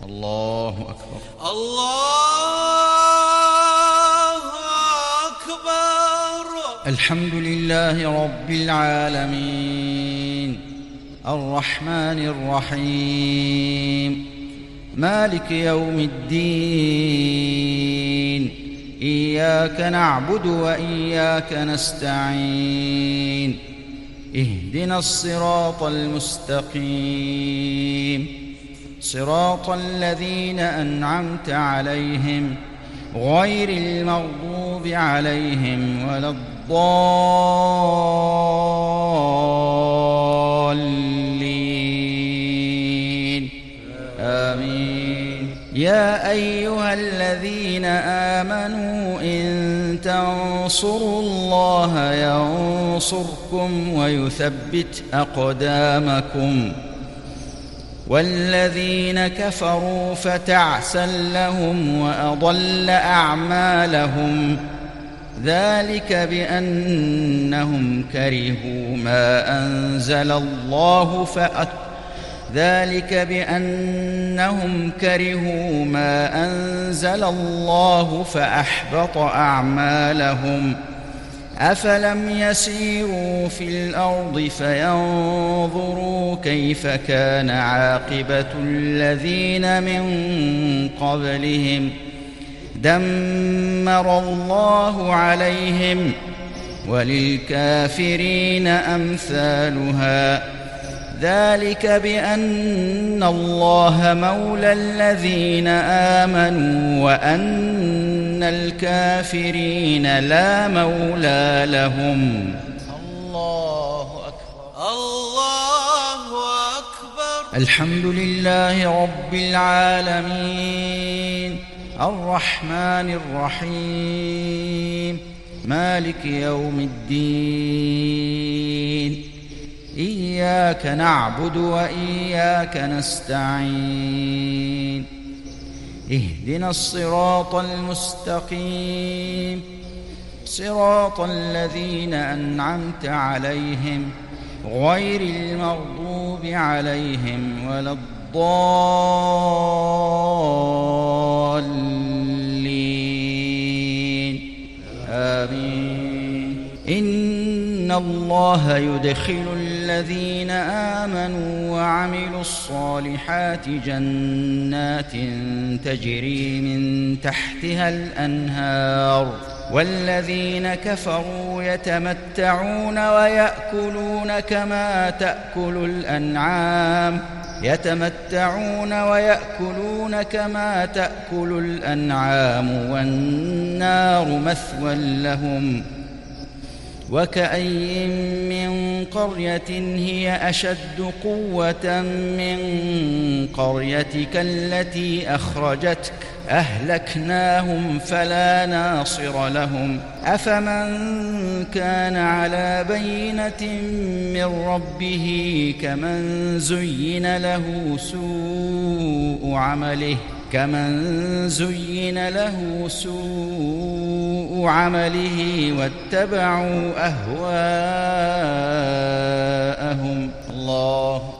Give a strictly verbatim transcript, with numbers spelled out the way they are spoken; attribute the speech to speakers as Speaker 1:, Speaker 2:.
Speaker 1: الله أكبر.
Speaker 2: الله أكبر.
Speaker 1: الحمد لله رب العالمين الرحمن الرحيم مالك يوم الدين إياك نعبد وإياك نستعين اهدنا الصراط المستقيم صراط الذين أنعمت عليهم غير المغضوب عليهم ولا الضالين آمين. يا أيها الذين آمنوا إن تنصروا الله ينصركم ويثبت أقدامكم والذين كفروا فتعسا لهم وأضل أعمالهم ذلك بأنهم كرهوا ما أنزل الله فأت ذلك بأنهم كرهوا ما أنزل الله فأحبط أعمالهم أفلم يسيروا في الأرض فينظروا كيف كان عاقبة الذين من قبلهم دمر الله عليهم وللكافرين أمثالها ذلك بأن الله مولى الذين آمنوا وأن الكافرين لا مولى لهم.
Speaker 2: الله أكبر. الله أكبر.
Speaker 1: الحمد لله رب العالمين الرحمن الرحيم مالك يوم الدين إياك نعبد وإياك نستعين اهدنا الصراط المستقيم صراط الذين أنعمت عليهم غير المغضوب عليهم ولا الضالين آمين. إن الله يدخل الذين آمنوا وعملوا الصالحات جنات تجري من تحتها الأنهار والذين كفروا يتمتعون ويأكلون كما تأكل الأنعام يتمتعون ويأكلون كما تأكل الأنعام والنار مثوى لهم وكأين من قرية هي أشد قوة من قريتك التي أخرجتك أهلكناهم فلا ناصر لهم أفمن كان على بينة من ربه كمن زين له سوء عمله كمن زين له سوء عمله واتبعوا أهواءهم. الله